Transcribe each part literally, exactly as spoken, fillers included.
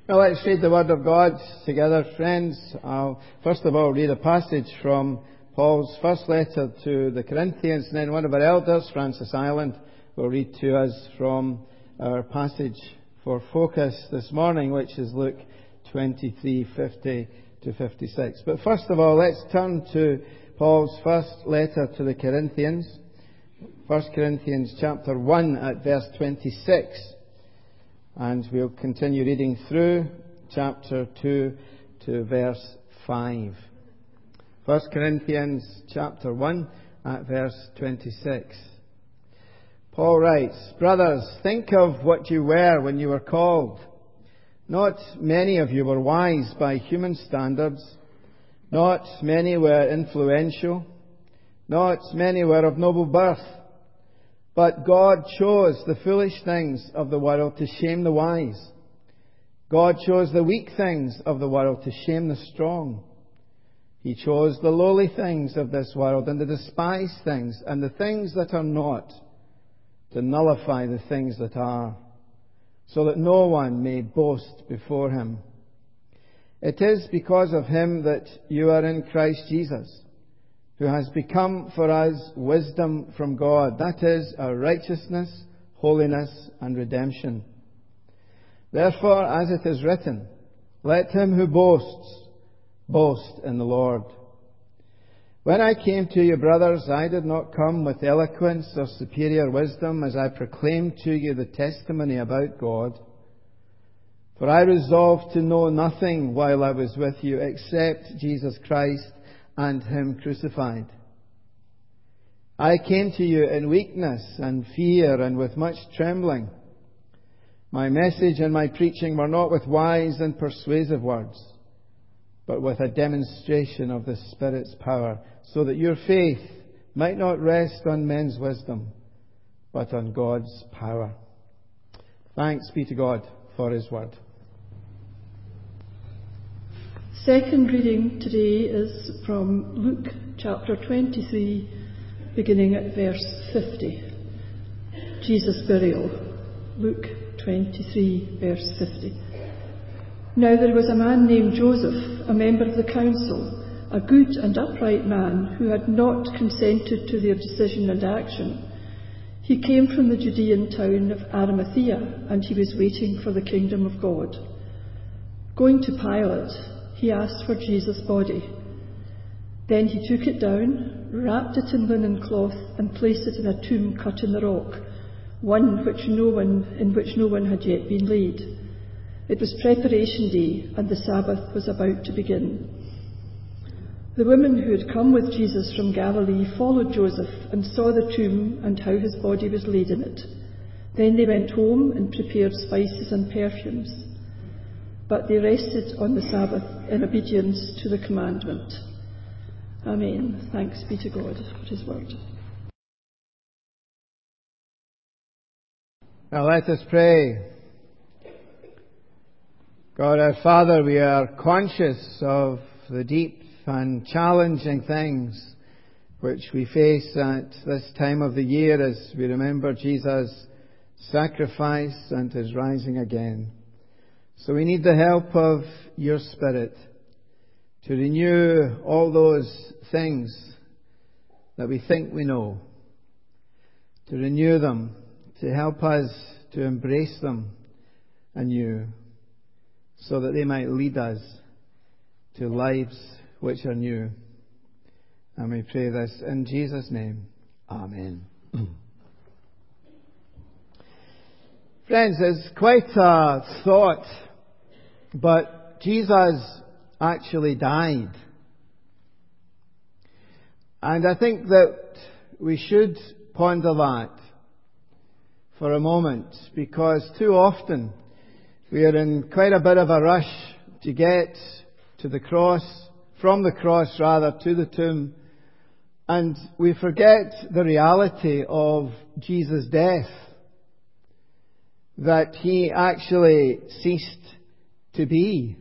Well, let's read the Word of God together, friends. I'll first of all read a passage from Paul's first letter to the Corinthians, and then one of our elders, Francis Ireland, will read to us from our passage for focus this morning, which is Luke twenty-three, fifty to fifty-six. But first of all, let's turn to Paul's first letter to the Corinthians. First Corinthians chapter one at verse twenty-six. And we'll continue reading through chapter two to verse five. First Corinthians chapter one at verse twenty-six. Paul writes, "Brothers, think of what you were when you were called. Not many of you were wise by human standards. Not many were influential. Not many were of noble birth. But God chose the foolish things of the world to shame the wise. God chose the weak things of the world to shame the strong. He chose the lowly things of this world and the despised things and the things that are not, to nullify the things that are, so that no one may boast before him. It is because of him that you are in Christ Jesus, who has become for us wisdom from God, that is, our righteousness, holiness, and redemption. Therefore, as it is written, let him who boasts, boast in the Lord. When I came to you, brothers, I did not come with eloquence or superior wisdom as I proclaimed to you the testimony about God. For I resolved to know nothing while I was with you except Jesus Christ and him crucified. I came to you in weakness and fear and with much trembling. My message and my preaching were not with wise and persuasive words, but with a demonstration of the Spirit's power, so that your faith might not rest on men's wisdom, but on God's power." Thanks be to God for his word. Second reading today is from Luke chapter twenty-three, beginning at verse fifty. Jesus' burial. Luke twenty-three, verse fifty. Now there was a man named Joseph, a member of the council, a good and upright man who had not consented to their decision and action. He came from the Judean town of Arimathea, and he was waiting for the kingdom of God. Going to Pilate, he asked for Jesus' body. Then he took it down, wrapped it in linen cloth, and placed it in a tomb cut in the rock, one which no one, in which no one had yet been laid. It was preparation day, and the Sabbath was about to begin. The women who had come with Jesus from Galilee followed Joseph and saw the tomb and how his body was laid in it. Then they went home and prepared spices and perfumes. But they rested on the Sabbath in obedience to the commandment. Amen. Thanks be to God for his word. Now let us pray. God our Father, we are conscious of the deep and challenging things which we face at this time of the year as we remember Jesus' sacrifice and his rising again. So we need the help of your Spirit to renew all those things that we think we know, to renew them, to help us to embrace them anew, so that they might lead us to lives which are new. And we pray this in Jesus' name. Amen. Friends, it's quite a thought, but Jesus actually died. And I think that we should ponder that for a moment, because too often we are in quite a bit of a rush to get to the cross, from the cross rather, to the tomb, and we forget the reality of Jesus' death, that he actually ceased to be.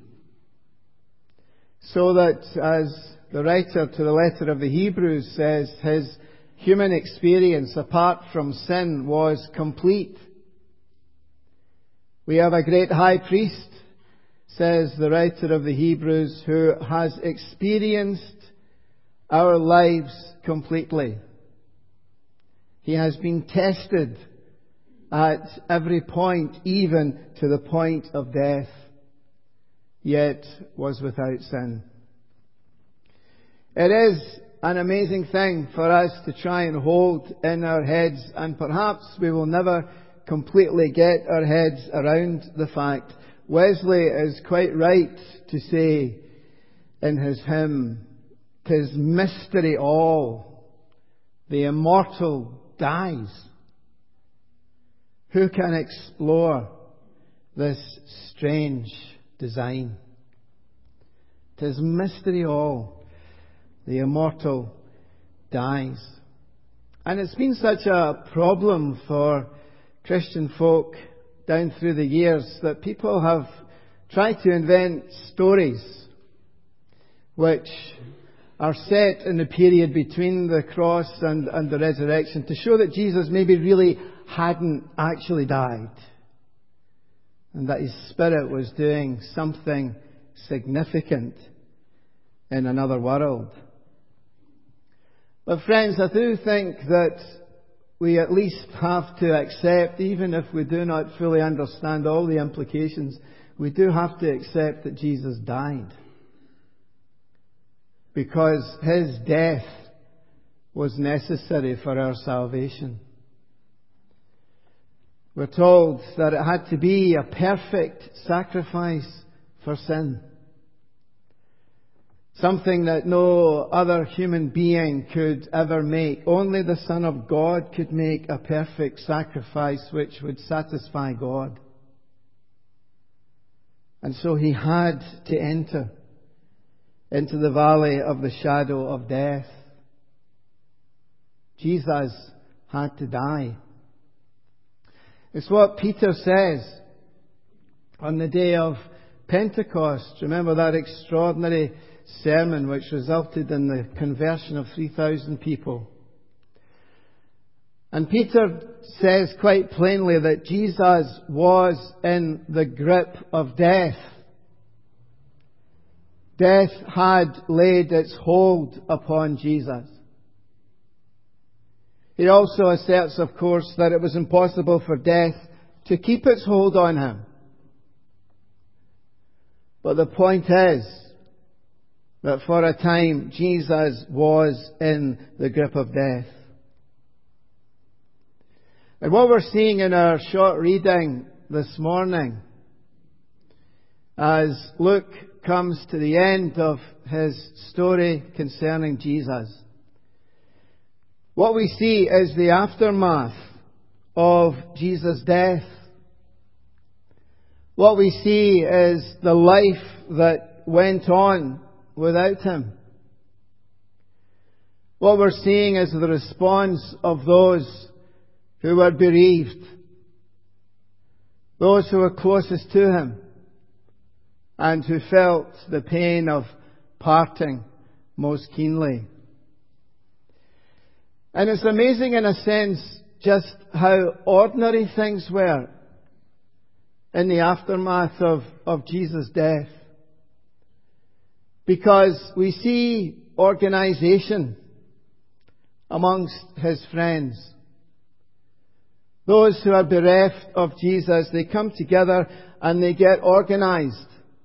So that, as the writer to the letter of the Hebrews says, his human experience apart from sin was complete. We have a great high priest says the writer of the Hebrews, who has experienced our lives completely. He has been tested at every point, even to the point of death, yet was without sin. It is an amazing thing for us to try and hold in our heads, and perhaps we will never completely get our heads around the fact. Wesley is quite right to say in his hymn, "'Tis mystery all, the immortal dies. Who can explore this strange design? 'Tis mystery all, the immortal dies." And it's been such a problem for Christian folk down through the years that people have tried to invent stories which are set in the period between the cross and, and the resurrection to show that Jesus maybe really hadn't actually died, and that his spirit was doing something significant in another world. But friends, I do think that we at least have to accept, even if we do not fully understand all the implications, we do have to accept that Jesus died. Because his death was necessary for our salvation. We're told that it had to be a perfect sacrifice for sin. Something that no other human being could ever make. Only the Son of God could make a perfect sacrifice which would satisfy God. And so he had to enter into the valley of the shadow of death. Jesus had to die. It's what Peter says on the day of Pentecost. Remember that extraordinary sermon which resulted in the conversion of three thousand people. And Peter says quite plainly that Jesus was in the grip of death. Death had laid its hold upon Jesus. He also asserts, of course, that it was impossible for death to keep its hold on him. But the point is that for a time Jesus was in the grip of death. And what we're seeing in our short reading this morning, as Luke comes to the end of his story concerning Jesus, what we see is the aftermath of Jesus' death. What we see is the life that went on without him. What we're seeing is the response of those who were bereaved, those who were closest to him, and who felt the pain of parting most keenly. And it's amazing in a sense just how ordinary things were in the aftermath of, of Jesus' death. Because we see organization amongst his friends. Those who are bereft of Jesus, they come together and they get organized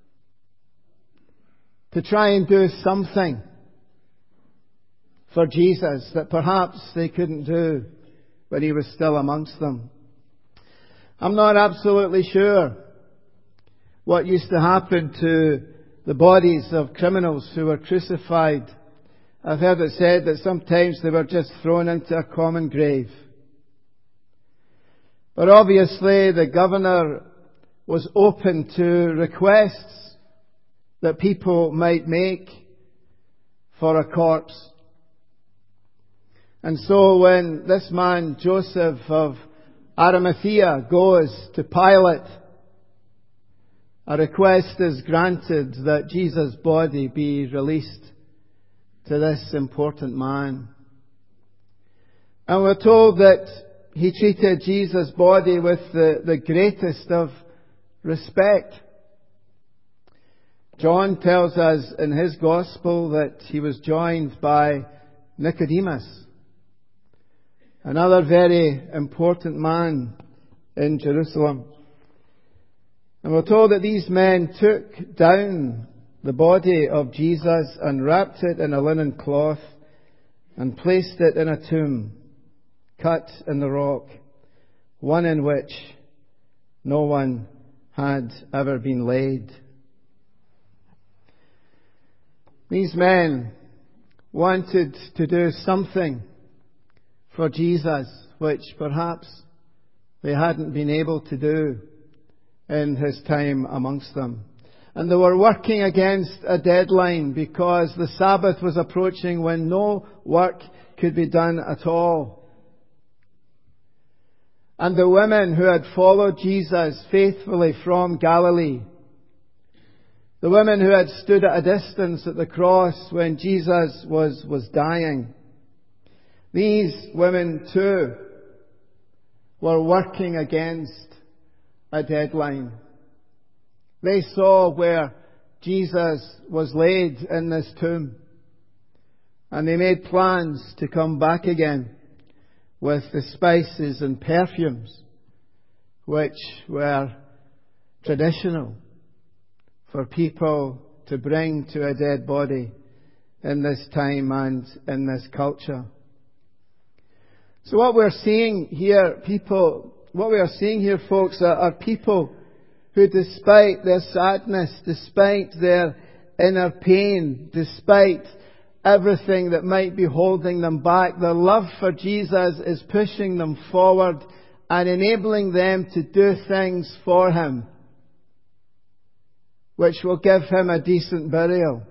to try and do something for Jesus that perhaps they couldn't do when he was still amongst them. I'm not absolutely sure what used to happen to the bodies of criminals who were crucified. I've heard it said that sometimes they were just thrown into a common grave. But obviously the governor was open to requests that people might make for a corpse. And so when this man, Joseph of Arimathea, goes to Pilate, a request is granted that Jesus' body be released to this important man. And we're told that he treated Jesus' body with the, the greatest of respect. John tells us in his Gospel that he was joined by Nicodemus, another very important man in Jerusalem. And we're told that these men took down the body of Jesus and wrapped it in a linen cloth and placed it in a tomb cut in the rock, one in which no one had ever been laid. These men wanted to do something for Jesus, which perhaps they hadn't been able to do in his time amongst them. And they were working against a deadline because the Sabbath was approaching when no work could be done at all. And the women who had followed Jesus faithfully from Galilee, the women who had stood at a distance at the cross when Jesus was, was dying, these women too were working against a deadline. They saw where Jesus was laid in this tomb, and they made plans to come back again with the spices and perfumes which were traditional for people to bring to a dead body in this time and in this culture. So what we're seeing here, people, what we are seeing here, folks, are, are people who, despite their sadness, despite their inner pain, despite everything that might be holding them back, their love for Jesus is pushing them forward and enabling them to do things for Him which will give Him a decent burial.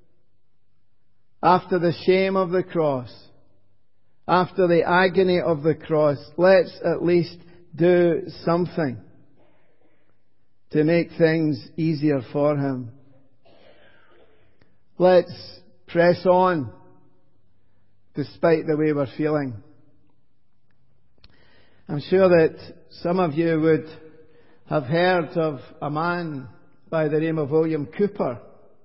After the shame of the cross, after the agony of the cross, let's at least do something to make things easier for Him. Let's press on despite the way we're feeling. I'm sure that some of you would have heard of a man by the name of William Cowper.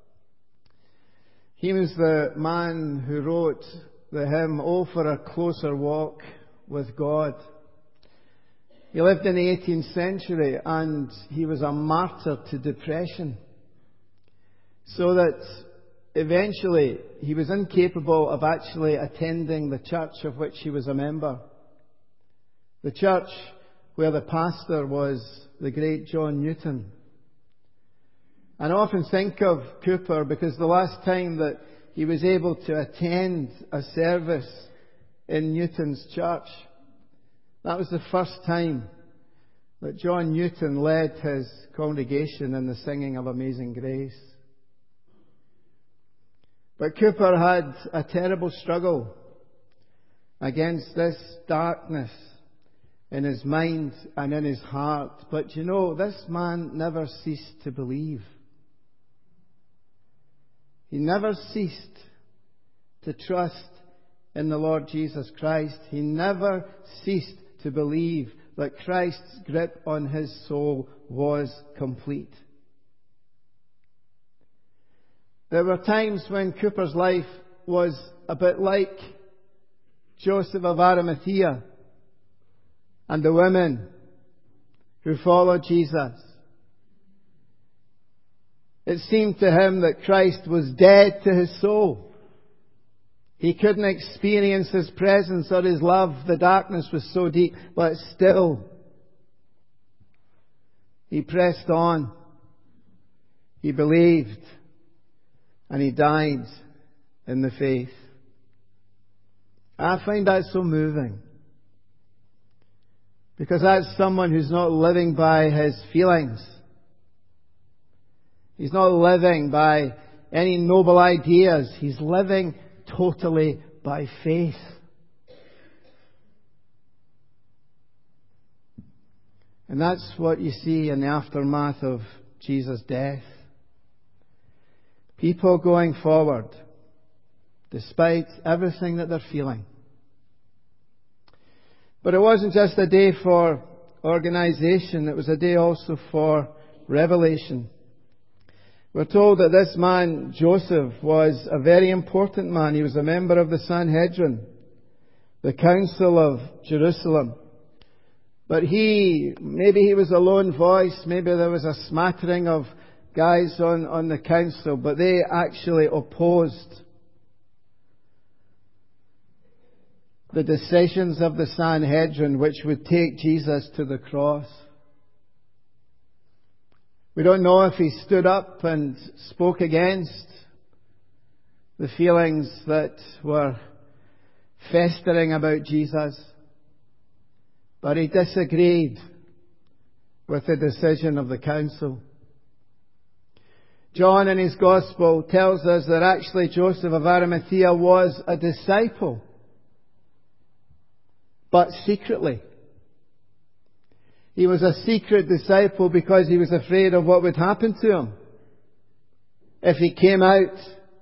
He was the man who wrote the hymn, "Oh, for a Closer Walk with God." He lived in the eighteenth century and he was a martyr to depression, so that eventually he was incapable of actually attending the church of which he was a member. The church where the pastor was the great John Newton. And I often think of Cowper because the last time that he was able to attend a service in Newton's church, that was the first time that John Newton led his congregation in the singing of Amazing Grace. But Cowper had a terrible struggle against this darkness in his mind and in his heart. But you know, this man never ceased to believe. He never ceased to trust in the Lord Jesus Christ. He never ceased to believe that Christ's grip on his soul was complete. There were times when Cowper's life was a bit like Joseph of Arimathea and the women who followed Jesus. It seemed to him that Christ was dead to his soul. He couldn't experience His presence or His love. The darkness was so deep, but still he pressed on. He believed. And he died in the faith. I find that so moving. Because that's someone who's not living by his feelings. He's not living by any noble ideas. He's living totally by faith. And that's what you see in the aftermath of Jesus' death. People going forward, despite everything that they're feeling. But it wasn't just a day for organisation, it was a day also for revelation. We're told that this man, Joseph, was a very important man. He was a member of the Sanhedrin, the Council of Jerusalem. But he, maybe he was a lone voice, maybe there was a smattering of guys on, on the council, but they actually opposed the decisions of the Sanhedrin, which would take Jesus to the cross. We don't know if he stood up and spoke against the feelings that were festering about Jesus, but he disagreed with the decision of the council. John in his Gospel tells us that actually Joseph of Arimathea was a disciple, but secretly. He was a secret disciple because he was afraid of what would happen to him if he came out.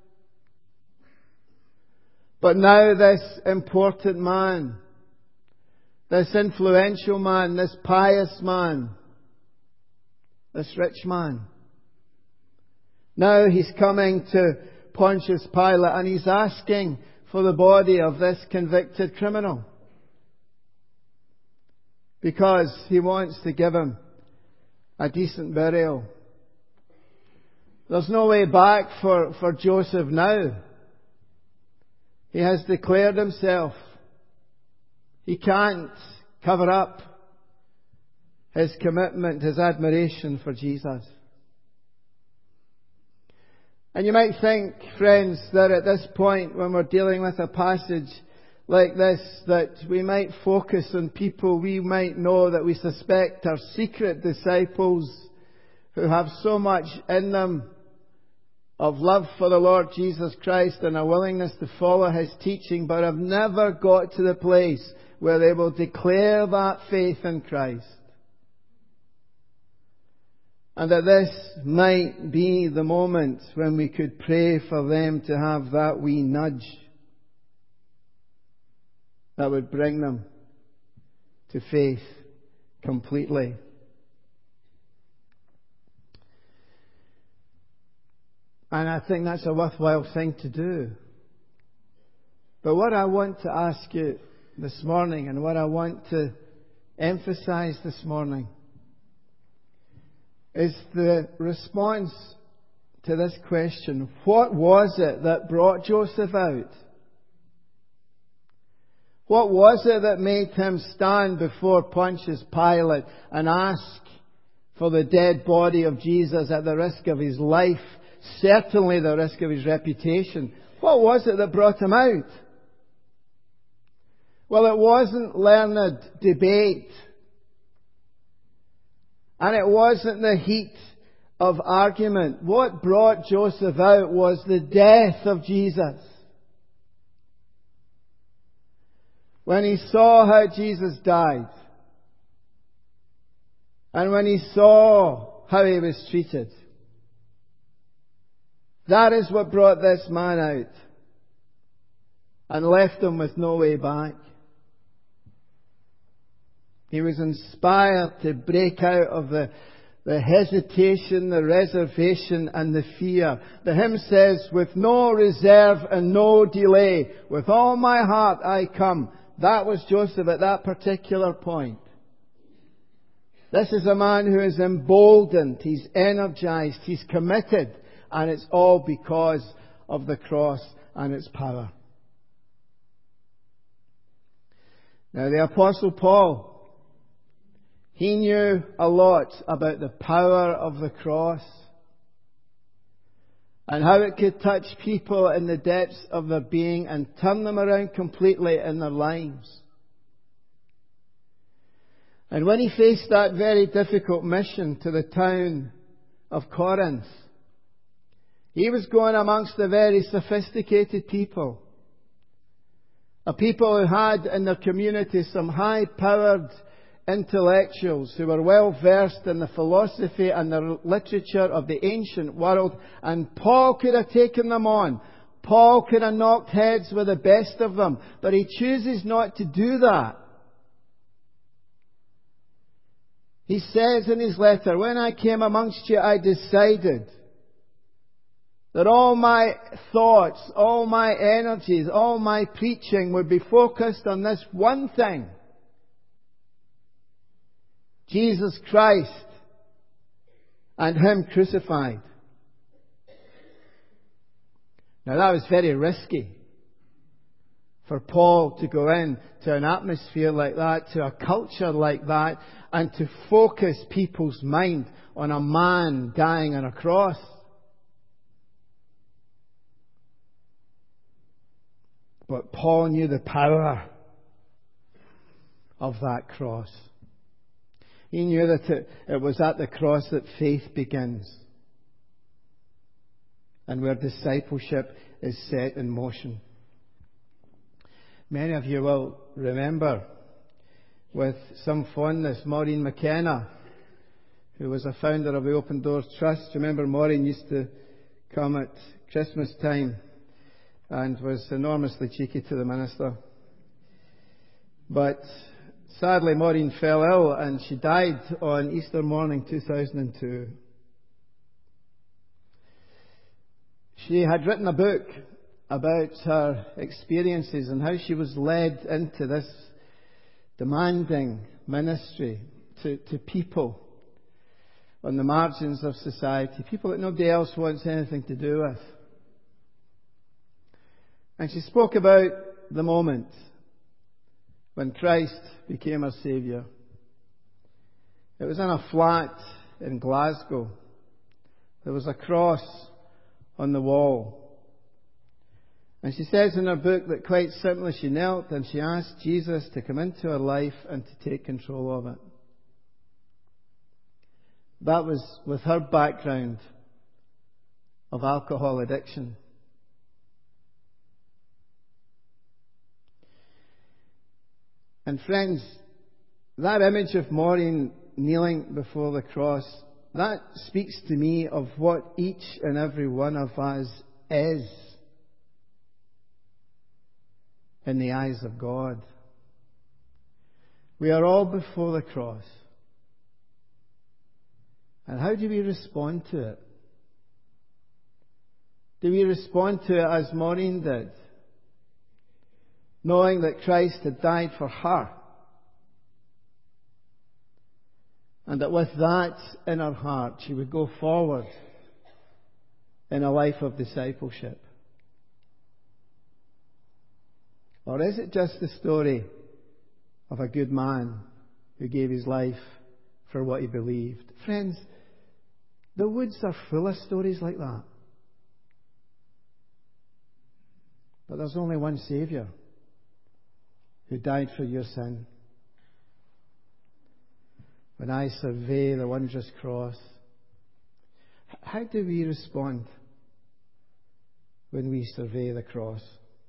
But now this important man, this influential man, this pious man, this rich man, now he's coming to Pontius Pilate and he's asking for the body of this convicted criminal, because he wants to give him a decent burial. There's no way back for, for Joseph now. He has declared himself. He can't cover up his commitment, his admiration for Jesus. And you might think, friends, that at this point when we're dealing with a passage like this, that we might focus on people we might know that we suspect are secret disciples who have so much in them of love for the Lord Jesus Christ and a willingness to follow His teaching, but have never got to the place where they will declare that faith in Christ. And that this might be the moment when we could pray for them to have that wee nudge that would bring them to faith completely. And I think that's a worthwhile thing to do. But what I want to ask you this morning, and what I want to emphasize this morning, is the response to this question: what was it that brought Joseph out? What was it that made him stand before Pontius Pilate and ask for the dead body of Jesus at the risk of his life, certainly the risk of his reputation? What was it that brought him out? Well, it wasn't learned debate. And it wasn't the heat of argument. What brought Joseph out was the death of Jesus. When he saw how Jesus died, and when he saw how he was treated, that is what brought this man out and left him with no way back. He was inspired to break out of the, the hesitation, the reservation and the fear. The hymn says, with no reserve and no delay, with all my heart I come. That was Joseph at that particular point. This is a man who is emboldened, he's energized, he's committed, and it's all because of the cross and its power. Now the Apostle Paul, he knew a lot about the power of the cross and how it could touch people in the depths of their being and turn them around completely in their lives. And when he faced that very difficult mission to the town of Corinth, he was going amongst a very sophisticated people. A people who had in their community some high-powered intellectuals who were well versed in the philosophy and the literature of the ancient world, and Paul could have taken them on. Paul could have knocked heads with the best of them, but he chooses not to do that. He says in his letter, when I came amongst you, I decided That all my thoughts, all my energies, all my preaching would be focused on this one thing. Jesus Christ and Him crucified. Now that was very risky for Paul to go in to an atmosphere like that, to a culture like that, and to focus people's mind on a man dying on a cross. But Paul knew the power of that cross. He knew that it, it was at the cross that faith begins, and where discipleship is set in motion. Many of you will remember with some fondness Maureen McKenna, who was a founder of the Open Doors Trust. Remember, Maureen used to come at Christmas time and was enormously cheeky to the minister. But sadly, Maureen fell ill and she died on Easter morning two thousand two. She had written a book about her experiences and how she was led into this demanding ministry to, to people on the margins of society, people that nobody else wants anything to do with. And she spoke about the moment when Christ became her Saviour. It was in a flat in Glasgow. There was a cross on the wall. And she says in her book that quite simply she knelt and she asked Jesus to come into her life and to take control of it. That was with her background of alcohol addiction. And friends, that image of Maureen kneeling before the cross, that speaks to me of what each and every one of us is in the eyes of God. We are all before the cross. And how do we respond to it? Do we respond to it as Maureen did, knowing that Christ had died for her, and that with that in her heart she would go forward in a life of discipleship? Or is it just the story of a good man who gave his life for what he believed? Friends, the woods are full of stories like that. But there's only one Saviour who died for your sin. When I survey the wondrous cross, how do we respond when we survey the cross?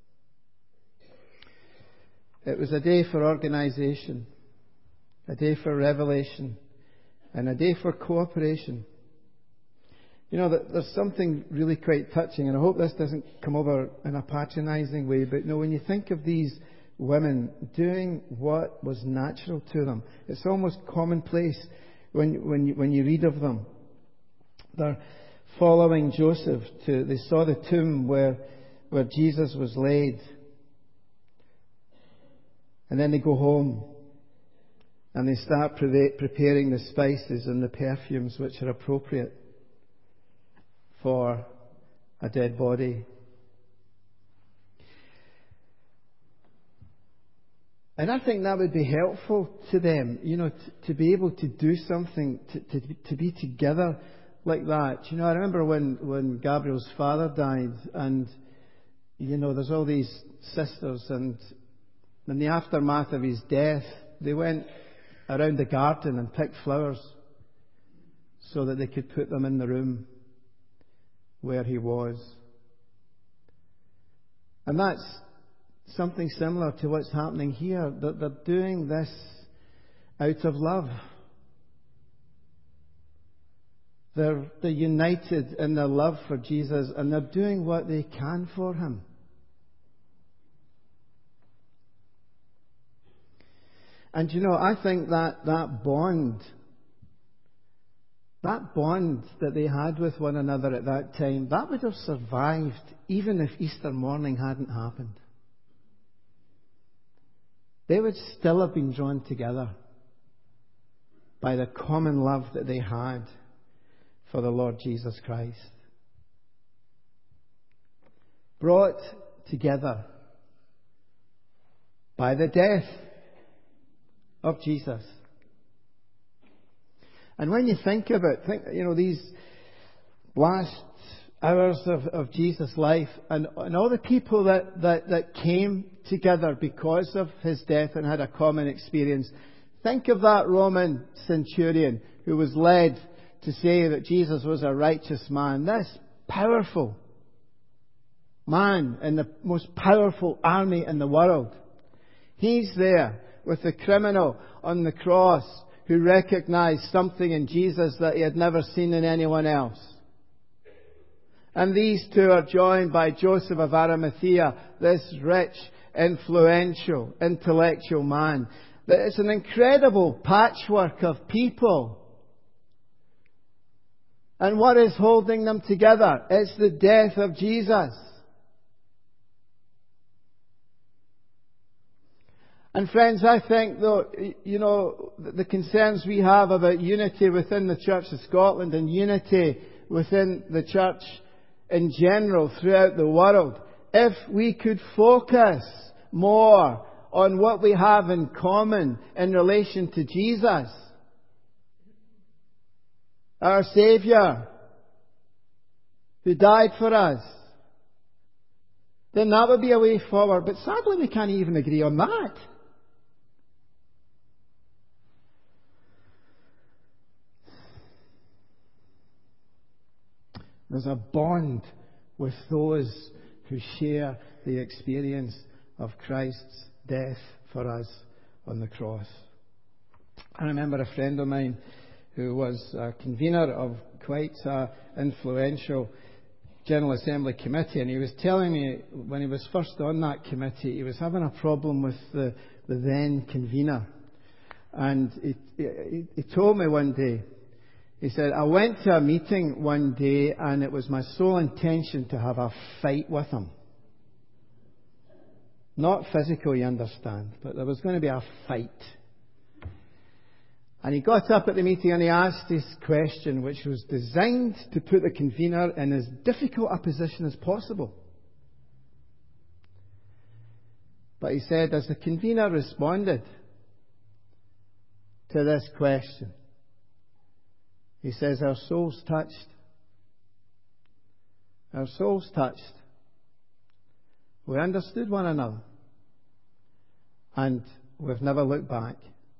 It was a day for organisation, a day for revelation, and a day for cooperation. You know, there's something really quite touching, and I hope this doesn't come over in a patronising way, but you know, when you think of these women doing what was natural to them, it's almost commonplace when when you, when you read of them. They're following Joseph to, they saw the tomb where where Jesus was laid. And then they go home and they start pre- preparing the spices and the perfumes which are appropriate for a dead body. And I think that would be helpful to them, you know, to, to be able to do something, to, to, to be together like that. You know, I remember when, when Gabriel's father died, and, you know, there's all these sisters, and in the aftermath of his death, they went around the garden and picked flowers so that they could put them in the room where he was. And that's something similar to what's happening here, that they're doing this out of love. They're, they're united in their love for Jesus, and they're doing what they can for Him. And you know, I think that that bond that bond that they had with one another at that time, that would have survived even if Easter morning hadn't happened. They would still have been drawn together by the common love that they had for the Lord Jesus Christ. Brought together by the death of Jesus. And when you think of it, think, you know, these last hours of, of Jesus' life and, and all the people that, that, that came together because of his death and had a common experience. Think of that Roman centurion who was led to say that Jesus was a righteous man. This powerful man in the most powerful army in the world. He's there with the criminal on the cross who recognized something in Jesus that he had never seen in anyone else. And these two are joined by Joseph of Arimathea, this rich, influential, intellectual man. It's an incredible patchwork of people. And what is holding them together? It's the death of Jesus. And friends, I think, though, you know, the concerns we have about unity within the Church of Scotland and unity within the Church in general throughout the world, if we could focus more on what we have in common in relation to Jesus, our Saviour, who died for us, then that would be a way forward. But sadly, we can't even agree on that. There's a bond with those who share the experience of Christ's death for us on the cross. I remember a friend of mine who was a convener of quite an influential General Assembly committee, and he was telling me when he was first on that committee, he was having a problem with the, the then convener. And he, he, he told me one day, he said, I went to a meeting one day and it was my sole intention to have a fight with him. Not physical, you understand, but there was going to be a fight. And he got up at the meeting and he asked this question, which was designed to put the convener in as difficult a position as possible. But he said, as the convener responded to this question, he says, our souls touched. Our souls touched. We understood one another. And we've never looked back.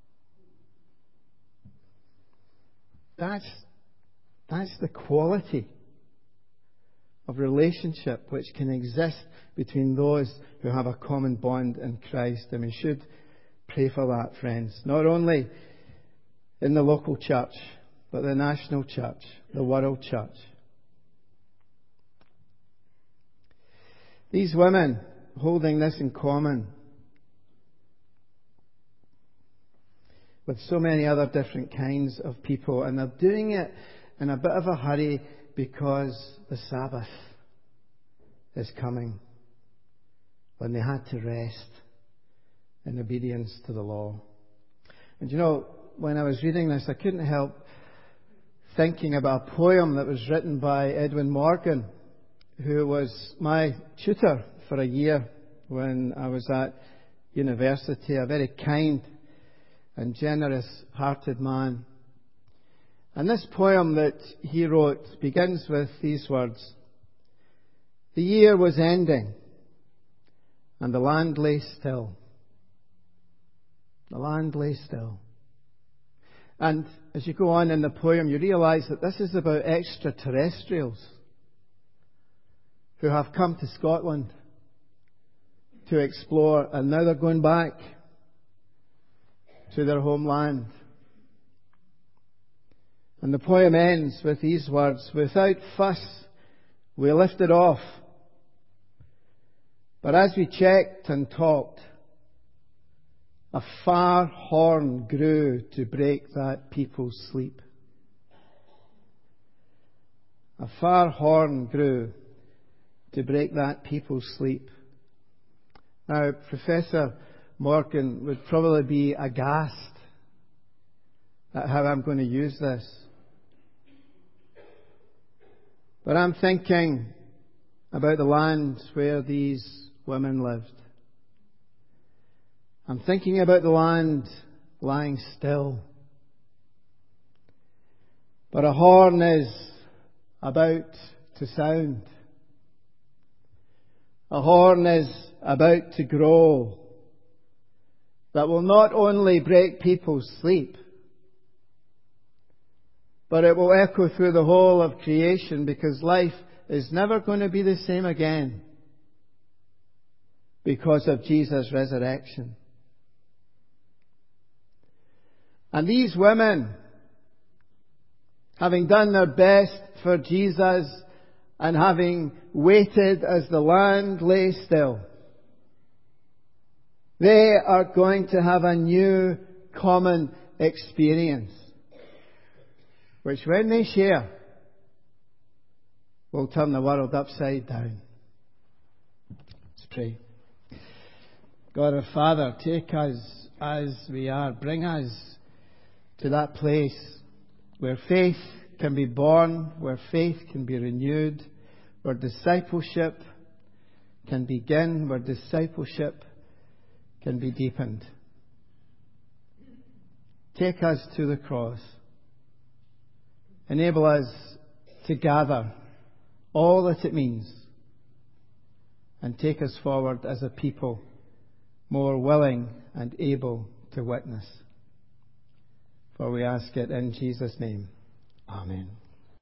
That's, that's the quality of relationship which can exist between those who have a common bond in Christ. And we should pray for that, friends. Not only in the local church, but the national church, the world church. These women holding this in common with so many other different kinds of people, and they're doing it in a bit of a hurry because the Sabbath is coming, when they had to rest in obedience to the law. And you know, when I was reading this, I couldn't help thinking about a poem that was written by Edwin Morgan, who was my tutor for a year when I was at university, a very kind and generous-hearted man. And this poem that he wrote begins with these words. The year was ending, and the land lay still. The land lay still. And as you go on in the poem, you realise that this is about extraterrestrials who have come to Scotland to explore, and now they're going back to their homeland. And the poem ends with these words, without fuss we lifted off, but as we checked and talked, a far horn grew to break that people's sleep. a far horn grew to break that people's sleep. Now, Professor Morgan would probably be aghast at how I'm going to use this. But I'm thinking about the land where these women lived. I'm thinking about the land lying still. But a horn is about to sound. A horn is about to grow that will not only break people's sleep, but it will echo through the whole of creation, because life is never going to be the same again because of Jesus' resurrection. And these women, having done their best for Jesus and having waited as the land lay still, they are going to have a new common experience, which when they share will turn the world upside down. Let's pray. God our Father, take us as we are. Bring us to that place where faith can be born, where faith can be renewed, where discipleship can begin, where discipleship can be deepened. Take us to the cross. Enable us to gather all that it means and take us forward as a people more willing and able to witness. For we ask it in Jesus' name. Amen.